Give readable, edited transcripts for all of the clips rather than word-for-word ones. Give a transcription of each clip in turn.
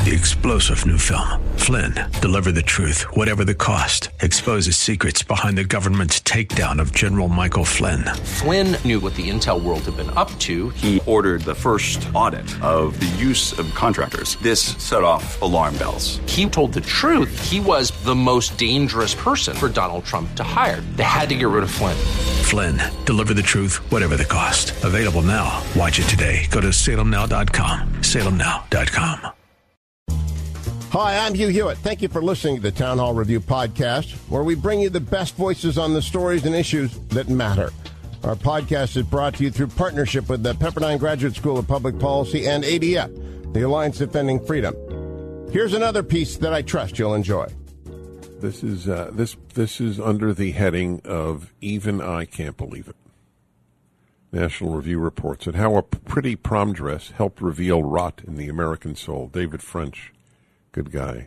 The explosive new film, Flynn, deliver the truth, whatever the cost, exposes secrets behind the government's takedown of General Michael Flynn. Flynn knew what the intel world had been up to. He ordered the first audit of the use of contractors. This set off alarm bells. He told the truth. He was the most dangerous person for Donald Trump to hire. They had to get rid of Flynn. Flynn, deliver the truth, whatever the cost. Available now. Watch it today. Go to salemnow.com. salemnow.com. Hi, I'm Hugh Hewitt. Thank you for listening to the Town Hall Review podcast, where we bring you the best voices on the stories and issues that matter. Our podcast is brought to you through partnership with the Pepperdine Graduate School of Public Policy and ADF, the Alliance Defending Freedom. Here's another piece that I trust you'll enjoy. This is under the heading of Even I Can't Believe It. National Review reports that how a pretty prom dress helped reveal rot in the American soul. David French, good guy,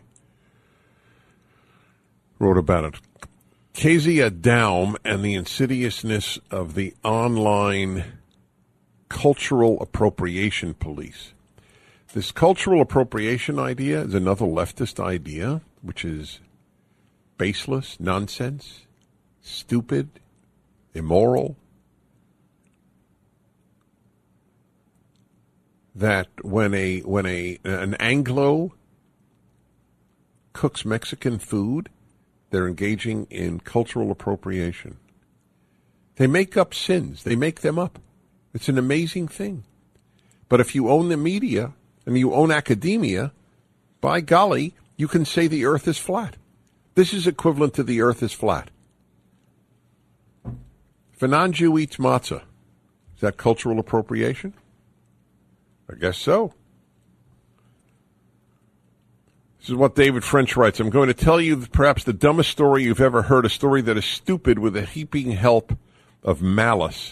wrote about it. Kezia Daum and the insidiousness of the online cultural appropriation police. This cultural appropriation idea is another leftist idea, which is baseless, nonsense, stupid, immoral. That when an Anglo cooks Mexican food, they're engaging in cultural appropriation. They make up sins. They make them up. It's an amazing thing. But if you own the media and you own academia, by golly, you can say the earth is flat. This is equivalent to the earth is flat. If a non-Jew eats matzah, is that cultural appropriation? I guess so. This is what David French writes. I'm going to tell you perhaps the dumbest story you've ever heard, a story that is stupid with a heaping help of malice.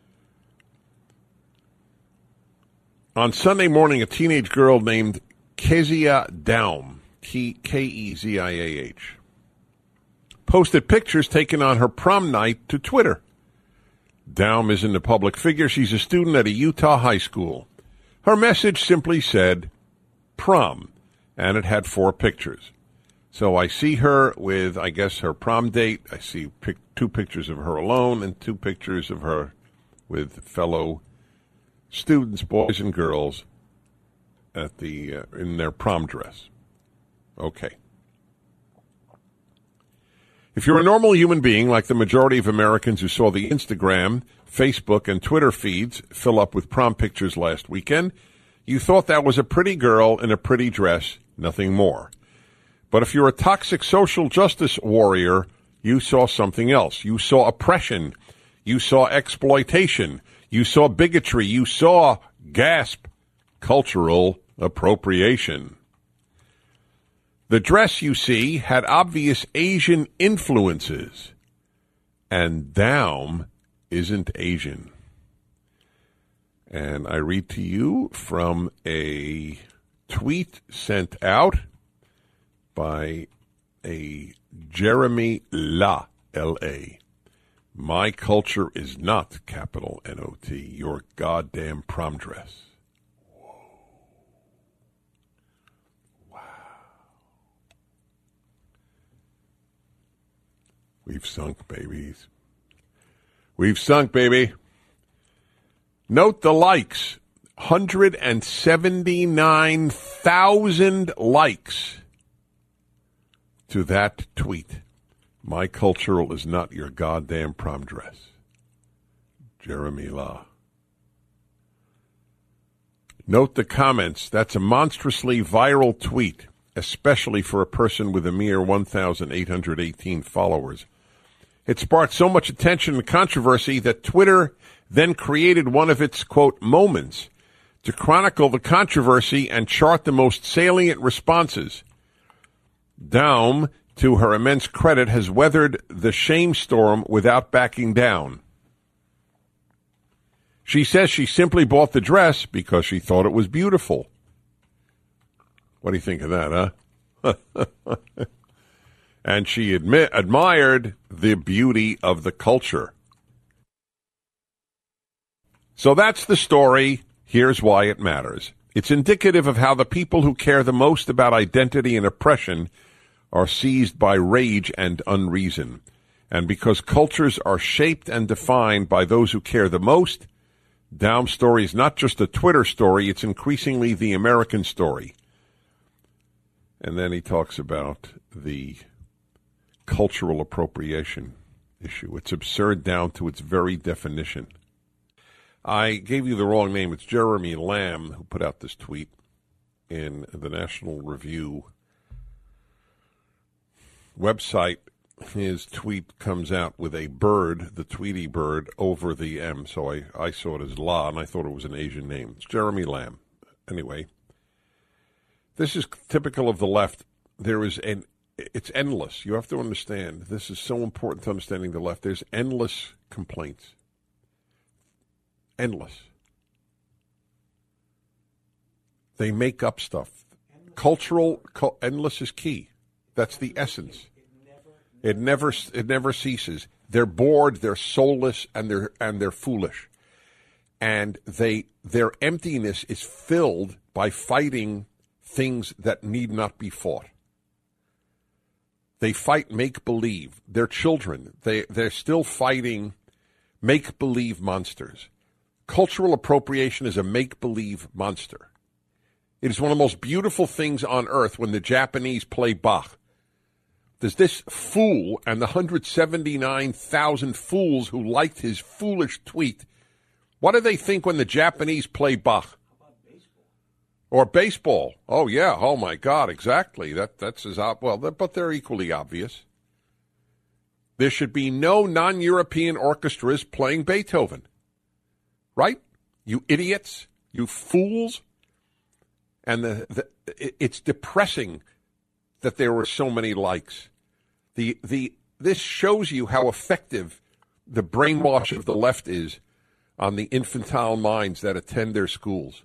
On Sunday morning, a teenage girl named Kezia Daum, Keziah, posted pictures taken on her prom night to Twitter. Daum isn't a public figure. She's a student at a Utah high school. Her message simply said, prom, and it had 4 pictures. So I see her with, I guess, her prom date. I see 2 pictures of her alone and 2 pictures of her with fellow students, boys and girls, at the in their prom dress. Okay. If you're a normal human being, like the majority of Americans who saw the Instagram, Facebook, and Twitter feeds fill up with prom pictures last weekend, you thought that was a pretty girl in a pretty dress, nothing more. But if you're a toxic social justice warrior, you saw something else. You saw oppression. You saw exploitation. You saw bigotry. You saw, gasp, cultural appropriation. The dress, you see, had obvious Asian influences. And Daum isn't Asian. And I read to you from a tweet sent out by a Jeremy La, L-A. My culture is not, capital N-O-T, your goddamn prom dress. Whoa. Wow. We've sunk, babies. We've sunk, baby. Note the likes. 179,000 likes to that tweet. My cultural is not your goddamn prom dress. Jeremy Law. Note the comments. That's a monstrously viral tweet, especially for a person with a mere 1,818 followers. It sparked so much attention and controversy that Twitter then created one of its, quote, moments to chronicle the controversy and chart the most salient responses. Daum, to her immense credit, has weathered the shame storm without backing down. She says she simply bought the dress because she thought it was beautiful. What do you think of that, huh? And she admired the beauty of the culture. So that's the story. Here's why it matters. It's indicative of how the people who care the most about identity and oppression are seized by rage and unreason. And because cultures are shaped and defined by those who care the most, Daum's story is not just a Twitter story, it's increasingly the American story. And then he talks about the cultural appropriation issue. It's absurd down to its very definition. I gave you the wrong name. It's Jeremy Lamb who put out this tweet in the National Review website. His tweet comes out with a bird, the Tweety bird, over the M. So I saw it as La, and I thought it was an Asian name. It's Jeremy Lamb. Anyway, this is typical of the left. It's endless. You have to understand. This is so important to understanding the left. There's endless complaints. Endless. They make up stuff. Endless is key. That's the essence. It never ceases. They're bored, they're soulless, and they're foolish. And their emptiness is filled by fighting things that need not be fought. They fight make-believe. They're children. They're still fighting make-believe monsters. Cultural appropriation is a make-believe monster. It is one of the most beautiful things on earth when the Japanese play Bach. There's this fool and the 179,000 fools who liked his foolish tweet. What do they think when the Japanese play Bach? Or baseball. Oh, yeah. Oh, my God. Exactly. That's as but they're equally obvious. There should be no non-European orchestras playing Beethoven. Right? You idiots. You fools. And it's depressing that there were so many likes. This shows you how effective the brainwash of the left is on the infantile minds that attend their schools.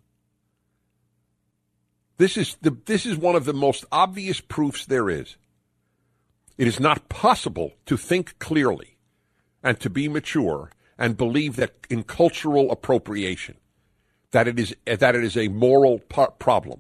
This is one of the most obvious proofs there is. It is not possible to think clearly and to be mature and believe that in cultural appropriation, that it is a moral problem.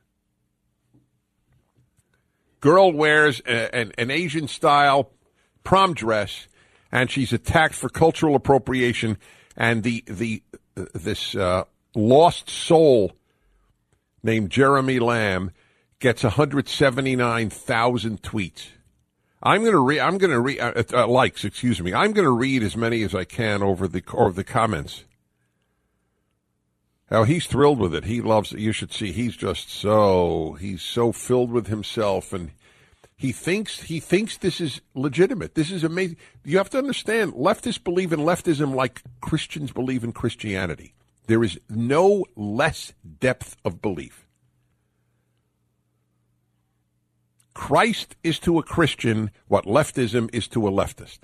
Girl wears an Asian-style prom dress, and she's attacked for cultural appropriation, and this lost soul named Jeremy Lamb gets 179,000 tweets. I'm going to read likes. Excuse me. I'm going to read as many as I can over the comments. Now, he's thrilled with it. He loves it. You should see. He's so filled with himself, and he thinks this is legitimate. This is amazing. You have to understand, leftists believe in leftism like Christians believe in Christianity. There is no less depth of belief. Christ is to a Christian what leftism is to a leftist.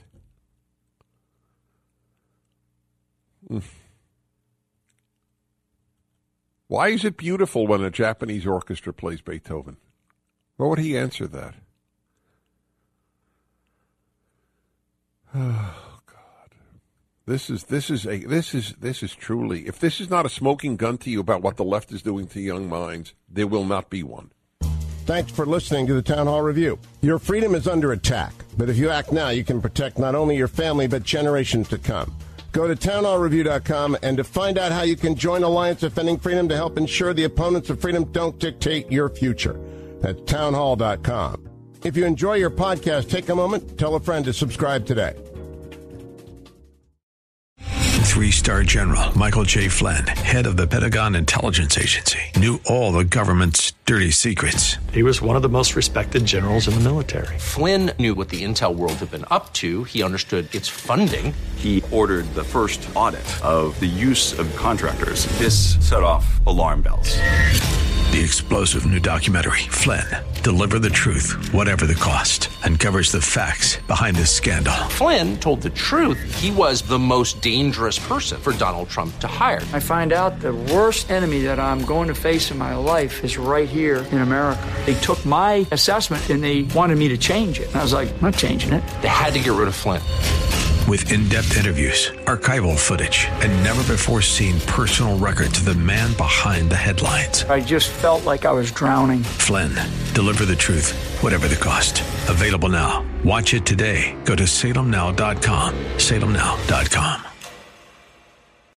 Why is it beautiful when a Japanese orchestra plays Beethoven? What would he answer that? Oh God. This is truly, if this is not a smoking gun to you about what the left is doing to young minds, there will not be one. Thanks for listening to the Town Hall Review. Your freedom is under attack, but if you act now, you can protect not only your family, but generations to come. Go to townhallreview.com and to find out how you can join Alliance Defending Freedom to help ensure the opponents of freedom don't dictate your future. That's townhall.com. If you enjoy your podcast, take a moment, tell a friend to subscribe today. 3-star General Michael J. Flynn, head of the Pentagon Intelligence Agency, knew all the government's dirty secrets. He was one of the most respected generals in the military. Flynn knew what the intel world had been up to. He understood its funding. He ordered the first audit of the use of contractors. This set off alarm bells. The explosive new documentary, Flynn, Deliver the Truth, Whatever the Cost, uncovers the facts behind this scandal. Flynn told the truth. He was the most dangerous person for Donald Trump to hire. I find out the worst enemy that I'm going to face in my life is right here in America. They took my assessment and they wanted me to change it. And I was like, I'm not changing it. They had to get rid of Flynn. with in-depth interviews, archival footage, and never-before-seen personal records of the man behind the headlines. I just felt like I was drowning. Flynn, deliver the truth, whatever the cost. Available now. Watch it today. Go to salemnow.com. salemnow.com.